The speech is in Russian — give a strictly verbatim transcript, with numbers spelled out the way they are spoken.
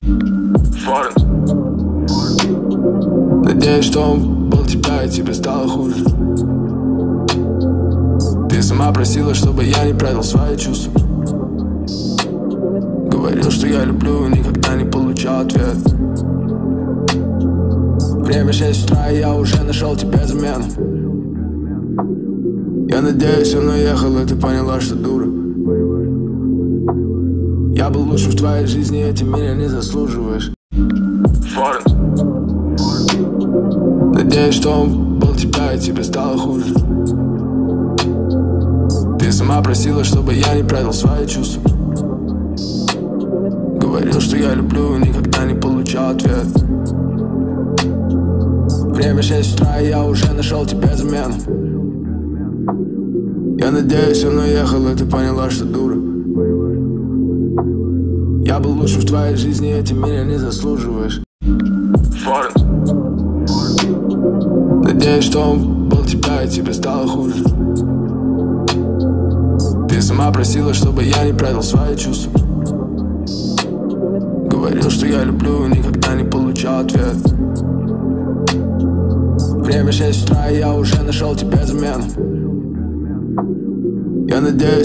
Форен. Надеюсь, что он был тебя, и тебе стало хуже. Ты сама просила, чтобы я не прятал свои чувства. Говорил, что я люблю, никогда не получал ответ. Время шесть утра, и я уже нашел тебе замену. Я надеюсь, он уехал, и ты поняла, что дура. Я был лучшим в твоей жизни, и ты меня не заслуживаешь. Форен. Надеюсь, что он был тебя, и тебе стало хуже. Ты сама просила, чтобы я не прятал свои чувства. Говорил, что я люблю, никогда не получал ответ. Время шесть утра, и я уже нашел тебе замену. Я надеюсь, он уехал, и ты поняла, что дура. Я был лучшим в твоей жизни, и ты меня не заслуживаешь. Форен. Надеюсь, что он был тебя, и тебе стало хуже. Ты сама просила, чтобы я не прятал свои чувства. Говорил, что я люблю, никогда не получал ответ. Время шесть утра, и я уже нашел тебе замену. Я надеюсь.